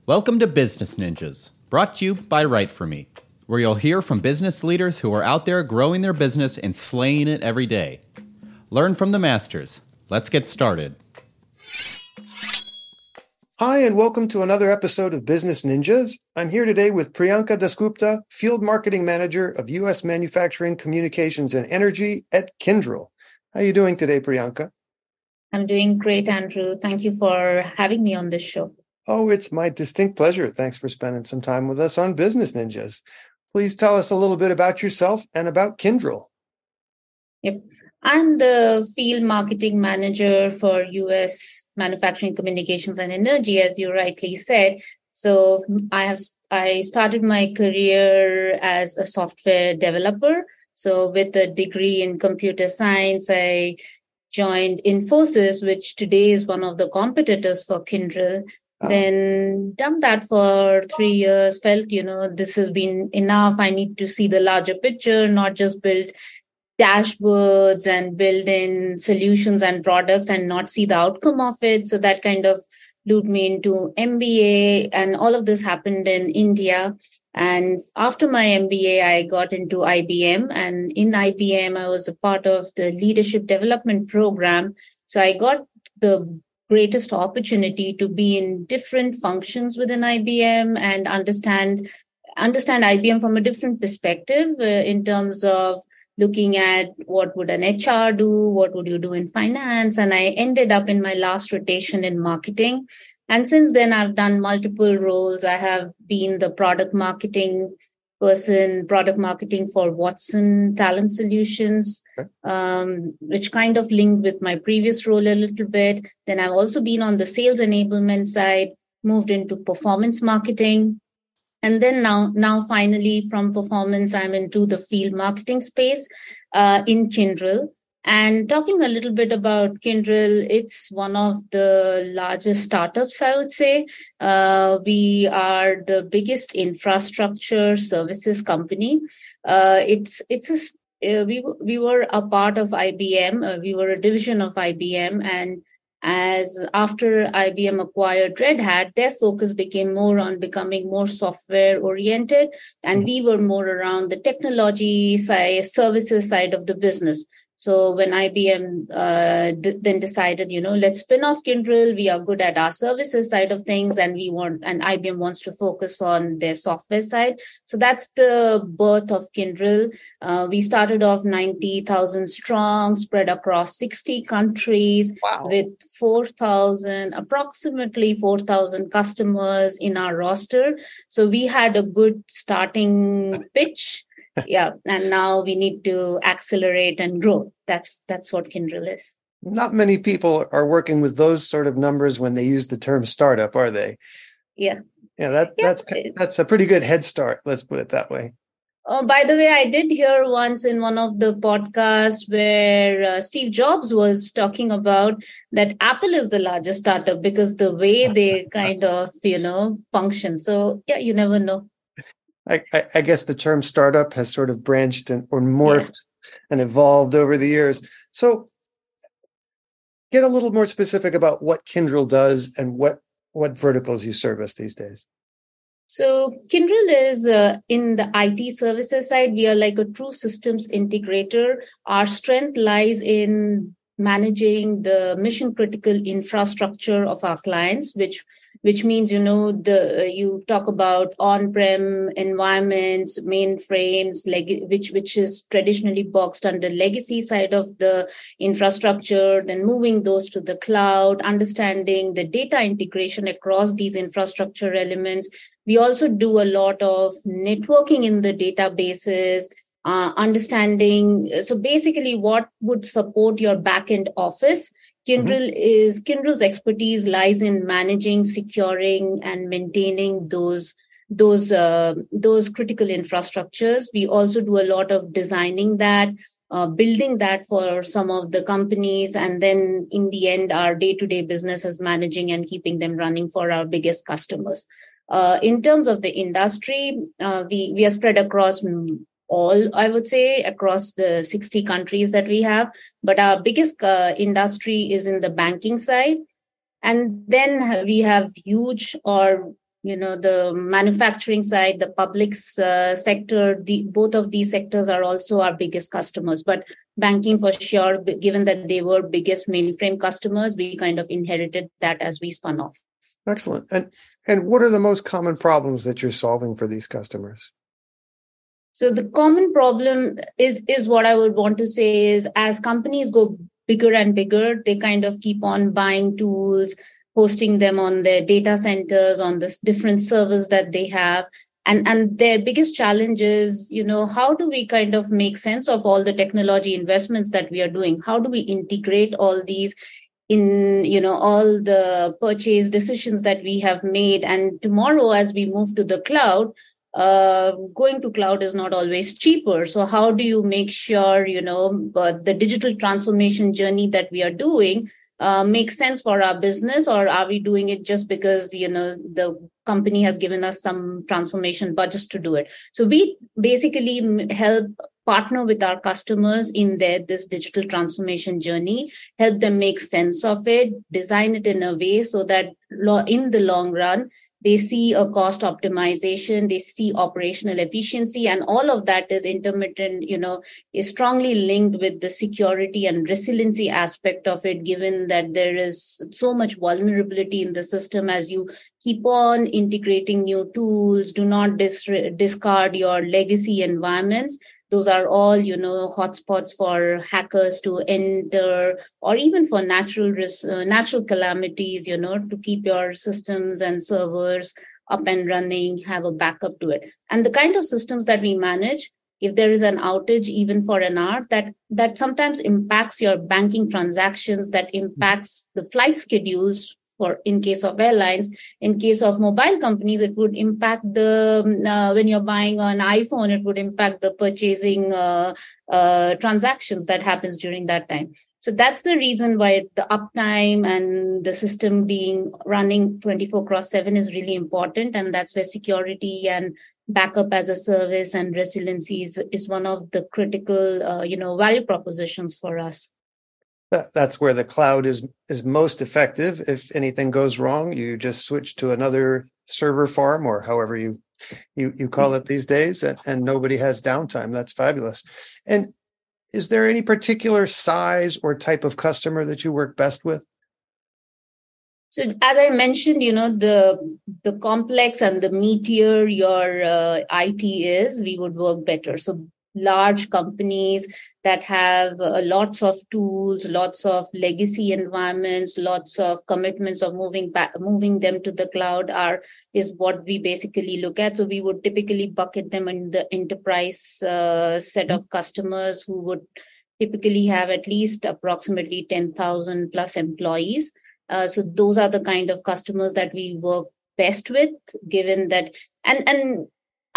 Welcome to Business Ninjas, brought to you by Write For Me, where you'll hear from business leaders who are out there growing their business and slaying it every day. Learn from the masters. Let's get started. Hi, and welcome to another episode of Business Ninjas. I'm here today with Priyanka Dasgupta, Field Marketing Manager of U.S. Manufacturing, Communications, and Energy at Kyndryl. How are you doing today, Priyanka? I'm doing great, Andrew. Thank you for having me on this show. Oh, it's my distinct pleasure. Thanks for spending some time with us on Business Ninjas. Please tell us a little bit about yourself and about Kyndryl. Yep. I'm the Field Marketing Manager for U.S. Manufacturing, Communications, and Energy, as you rightly said. So I started my career as a software developer. So with a degree in computer science, I joined Infosys, which today is one of the competitors for Kyndryl. Then done that for 3 years, felt, this has been enough. I need to see the larger picture, not just build dashboards and build in solutions and products and not see the outcome of it. So that kind of lured me into MBA, and all of this happened in India. And after my MBA, I got into IBM, and in IBM, I was a part of the leadership development program. So I got the greatest opportunity to be in different functions within IBM and understand IBM from a different perspective in terms of looking at what would an HR do, what would you do in finance. And I ended up in my last rotation in marketing. And since then, I've done multiple roles. I have been the product marketing for Watson Talent Solutions, which kind of linked with my previous role a little bit. Then I've also been on the sales enablement side, moved into performance marketing. And then now finally from performance, I'm into the field marketing space in Kyndryl. And talking a little bit about Kyndryl, it's one of the largest startups, I would say. We are the biggest infrastructure services company. We were a part of IBM. We were a division of IBM, and as after IBM acquired Red Hat, their focus became more on becoming more software oriented, and we were more around the technology side, services side of the business. So when IBM then decided, let's spin off Kyndryl, we are good at our services side of things, and IBM wants to focus on their software side. So that's the birth of Kyndryl. We started off 90,000 strong, spread across 60 countries. Wow. With approximately 4,000 customers in our roster. So we had a good starting pitch. Yeah, and now we need to accelerate and grow. That's what Kyndryl is. Not many people are working with those sort of numbers when they use the term startup, are they? Yeah. Yeah, that's a pretty good head start. Let's put it that way. Oh, by the way, I did hear once in one of the podcasts where Steve Jobs was talking about that Apple is the largest startup because the way they kind of, function. So yeah, you never know. I guess the term startup has sort of branched or morphed and evolved over the years. So get a little more specific about what Kyndryl does and what verticals you service these days. So Kyndryl is in the IT services side. We are like a true systems integrator. Our strength lies in managing the mission critical infrastructure of our clients, which means, you talk about on-prem environments, mainframes, which is traditionally boxed under legacy side of the infrastructure, then moving those to the cloud, understanding the data integration across these infrastructure elements. We also do a lot of networking in the databases, understanding. So basically what would support your backend office. Kyndryl's expertise lies in managing, securing, and maintaining those critical infrastructures. We also do a lot of designing that, building that for some of the companies, and then in the end, our day-to-day business is managing and keeping them running for our biggest customers. In terms of the industry, we are spread across all, I would say, across the 60 countries that we have. But our biggest industry is in the banking side. And then we have huge or the manufacturing side, the public sector, both of these sectors are also our biggest customers. But banking for sure, given that they were biggest mainframe customers, we kind of inherited that as we spun off. Excellent. And what are the most common problems that you're solving for these customers? So the common problem is what I would want to say is, as companies go bigger and bigger, they kind of keep on buying tools, hosting them on their data centers, on the different servers that they have. And their biggest challenge is, how do we kind of make sense of all the technology investments that we are doing? How do we integrate all these in, all the purchase decisions that we have made? And tomorrow, as we move to the cloud, going to cloud is not always cheaper. So how do you make sure, the digital transformation journey that we are doing makes sense for our business, or are we doing it just because, the company has given us some transformation budgets to do it? So we basically help partner with our customers in this digital transformation journey, help them make sense of it, design it in a way so that in the long run, they see a cost optimization, they see operational efficiency, and all of that is intermittent, is strongly linked with the security and resiliency aspect of it, given that there is so much vulnerability in the system. As you keep on integrating new tools, do not discard your legacy environments. Those are all, hotspots for hackers to enter, or even for natural calamities, to keep your systems and servers up and running, have a backup to it. And the kind of systems that we manage, if there is an outage, even for an hour, that sometimes impacts your banking transactions, that impacts the flight schedules. In case of airlines, in case of mobile companies, it would impact when you're buying an iPhone, it would impact the purchasing transactions that happens during that time. So that's the reason why the uptime and the system being running 24/7 is really important. And that's where security and backup as a service and resiliency is one of the critical, value propositions for us. That's where the cloud is most effective. If anything goes wrong, you just switch to another server farm, or however you call it these days, and nobody has downtime. That's fabulous. And is there any particular size or type of customer that you work best with? So as I mentioned, the complex and the meatier your IT is, we would work better. So large companies that have lots of tools, lots of legacy environments, lots of commitments of moving them to the cloud is what we basically look at. So we would typically bucket them in the enterprise set of customers who would typically have at least approximately 10,000 plus employees. So those are the kind of customers that we work best with, given that and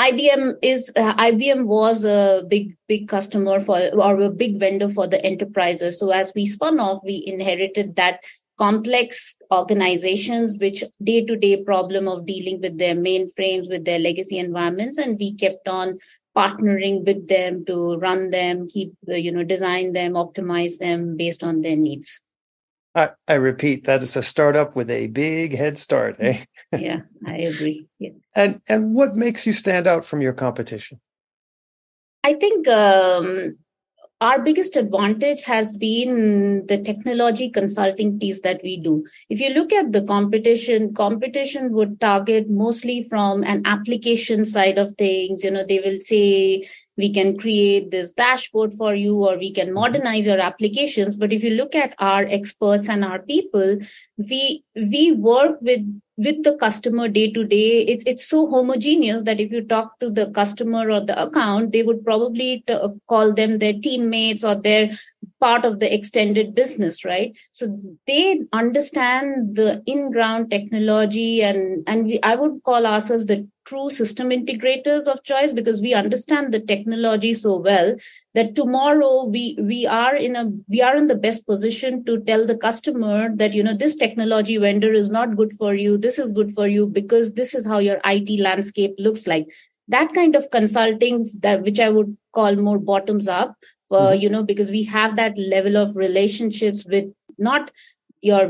IBM was a big customer or a big vendor for the enterprises. So as we spun off, we inherited that complex organizations, which day-to-day problem of dealing with their mainframes, with their legacy environments, and we kept on partnering with them to run them, design them, optimize them based on their needs. I repeat, that is a startup with a big head start, eh? Yeah, I agree. Yeah. And what makes you stand out from your competition? I think our biggest advantage has been the technology consulting piece that we do. If you look at the competition would target mostly from an application side of things. They will say, we can create this dashboard for you, or we can modernize your applications. But if you look at our experts and our people, we work with the customer day to day. It's so homogeneous that if you talk to the customer or the account, they would probably call them their teammates or their part of the extended business, right? So they understand the in-ground technology, and I would call ourselves the true system integrators of choice, because we understand the technology so well that tomorrow we are in the best position to tell the customer that this technology vendor is not good for you, this is good for you because this is how your IT landscape looks like. That kind of consulting, which I would call more bottoms up, because we have that level of relationships with not your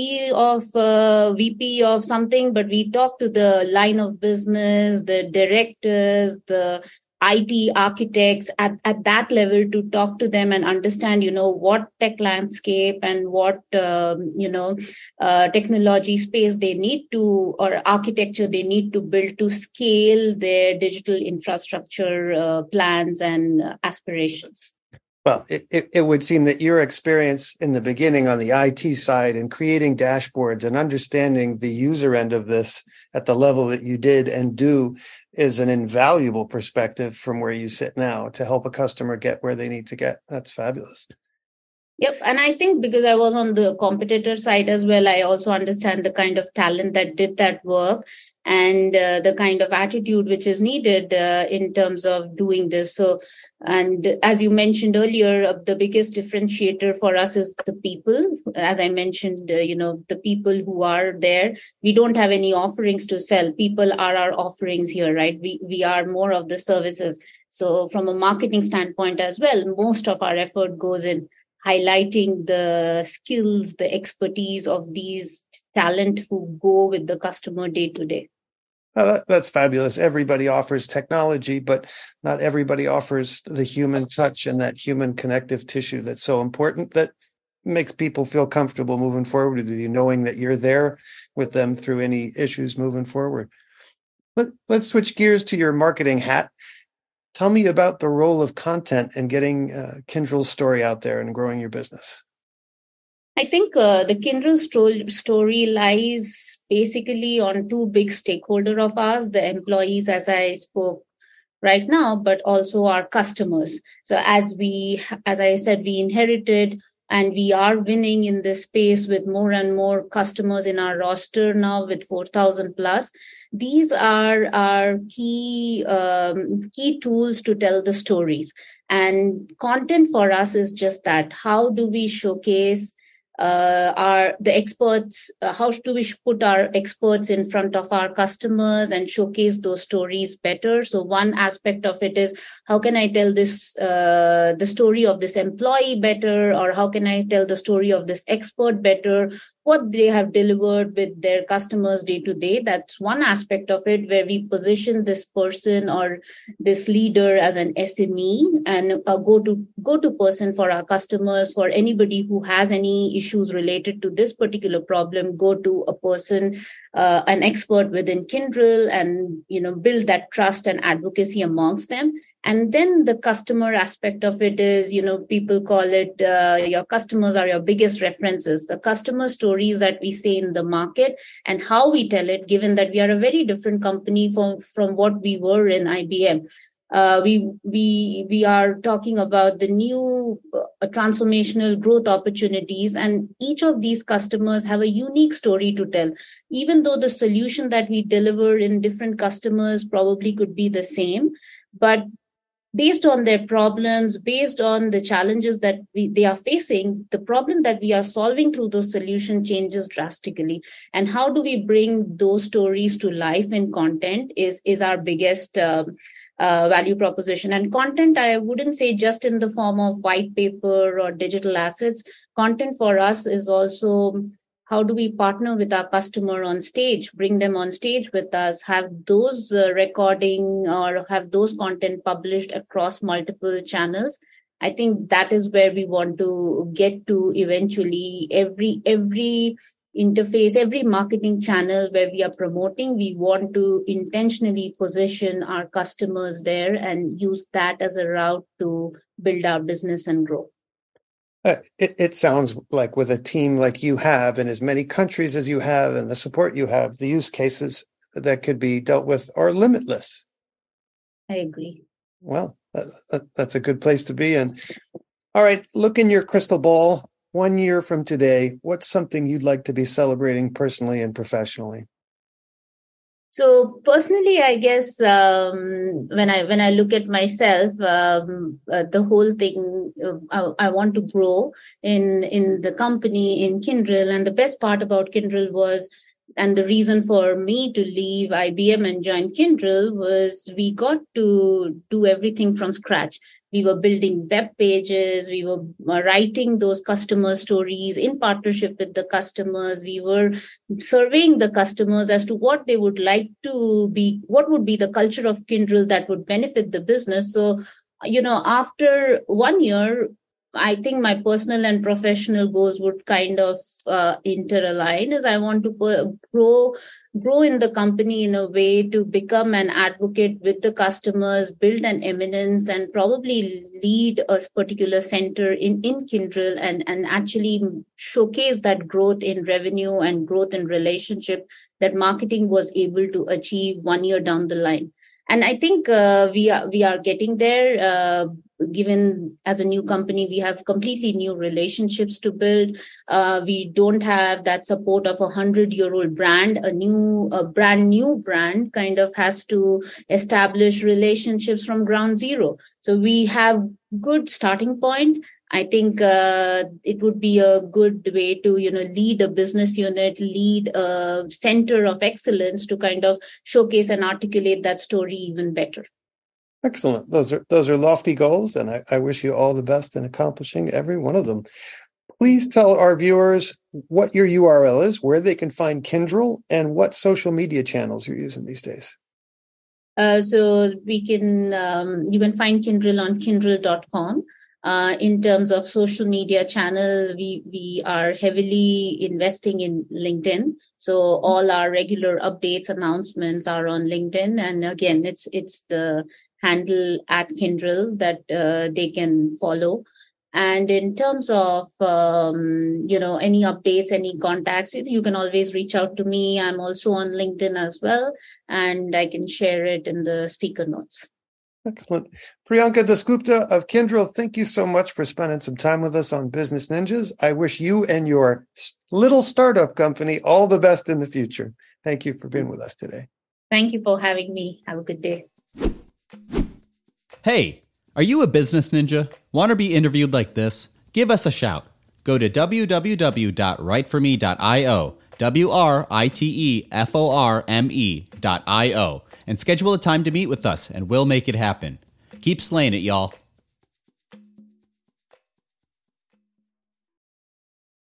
VP of something, but we talk to the line of business, the directors, the IT architects at that level to talk to them and understand, what tech landscape and what, technology space they need to, or architecture they need to build to scale their digital infrastructure plans and aspirations. Well, it would seem that your experience in the beginning on the IT side and creating dashboards and understanding the user end of this at the level that you did and do is an invaluable perspective from where you sit now to help a customer get where they need to get. That's fabulous. Yep. And I think because I was on the competitor side as well, I also understand the kind of talent that did that work and the kind of attitude which is needed in terms of doing this. So, and as you mentioned earlier, the biggest differentiator for us is the people. As I mentioned, the people who are there. We don't have any offerings to sell. People are our offerings here, right? We are more of the services. So from a marketing standpoint as well, most of our effort goes in highlighting the skills, the expertise of these talent who go with the customer day to day. That's fabulous. Everybody offers technology, but not everybody offers the human touch and that human connective tissue that's so important, that makes people feel comfortable moving forward with you, knowing that you're there with them through any issues moving forward. Let's switch gears to your marketing hat. Tell me about the role of content and getting Kyndryl's story out there and growing your business. I think the Kyndryl story lies basically on two big stakeholders of ours, the employees, as I spoke right now, but also our customers. So as I said, we inherited and we are winning in this space with more and more customers in our roster now with 4,000 plus. These are our key tools to tell the stories. And content for us is just that. How do we showcase the experts? How do we put our experts in front of our customers and showcase those stories better? So one aspect of it is, how can I tell the story of this employee better, or how can I tell the story of this expert better, what they have delivered with their customers day to day? That's one aspect of it, where we position this person or this leader as an SME and a go-to person for our customers. For anybody who has any issues related to this particular problem, go to a person, an expert within Kyndryl, and build that trust and advocacy amongst them. And then the customer aspect of it is, people call it your customers are your biggest references. The customer stories that we say in the market and how we tell it, given that we are a very different company from what we were in IBM. We are talking about the new transformational growth opportunities, and each of these customers have a unique story to tell. Even though the solution that we deliver in different customers probably could be the same, but based on their problems, based on the challenges that they are facing, the problem that we are solving through those solution changes drastically. And how do we bring those stories to life in content is our biggest value proposition. And content, I wouldn't say just in the form of white paper or digital assets. Content for us is also, how do we partner with our customer on stage, bring them on stage with us, have those recording or have those content published across multiple channels. I think that is where we want to get to eventually. Every interface, every marketing channel where we are promoting, we want to intentionally position our customers there and use that as a route to build our business and grow. It sounds like with a team like you have in as many countries as you have and the support you have, the use cases that could be dealt with are limitless. I agree. Well, that's a good place to be in. All right, look in your crystal ball. 1 year from today, what's something you'd like to be celebrating personally and professionally? So personally, I guess when I look at myself, the whole thing, I want to grow in the company, in Kyndryl. And the best part about Kyndryl was and the reason for me to leave IBM and join Kyndryl was we got to do everything from scratch. We were building web pages. We were writing those customer stories in partnership with the customers. We were surveying the customers as to what they would like to be, what would be the culture of Kyndryl that would benefit the business. So, after 1 year, I think my personal and professional goals would kind of interalign, as I want to grow in the company in a way to become an advocate with the customers, build an eminence, and probably lead a particular center in Kyndryl and actually showcase that growth in revenue and growth in relationship that marketing was able to achieve 1 year down the line. And I think we are getting there. Given as a new company, we have completely new relationships to build. We don't have that support of 100-year-old brand. A brand new brand kind of has to establish relationships from ground zero. So we have good starting point. I think it would be a good way to, lead a business unit, lead a center of excellence to kind of showcase and articulate that story even better. Excellent. Those are lofty goals, and I wish you all the best in accomplishing every one of them. Please tell our viewers what your URL is, where they can find Kyndryl, and what social media channels you're using these days. So you can find Kyndryl on kyndryl.com. In terms of social media channel, we are heavily investing in LinkedIn. So all our regular updates, announcements are on LinkedIn. And again, it's the handle at Kyndryl that they can follow. And in terms of, any updates, any contacts, you can always reach out to me. I'm also on LinkedIn as well, and I can share it in the speaker notes. Excellent. Priyanka Dasgupta of Kyndryl, thank you so much for spending some time with us on Business Ninjas. I wish you and your little startup company all the best in the future. Thank you for being with us today. Thank you for having me. Have a good day. Hey, are you a business ninja? Want to be interviewed like this? Give us a shout. Go to www.writeforme.io, WRITEFORME.io, and schedule a time to meet with us, and we'll make it happen. Keep slaying it, y'all.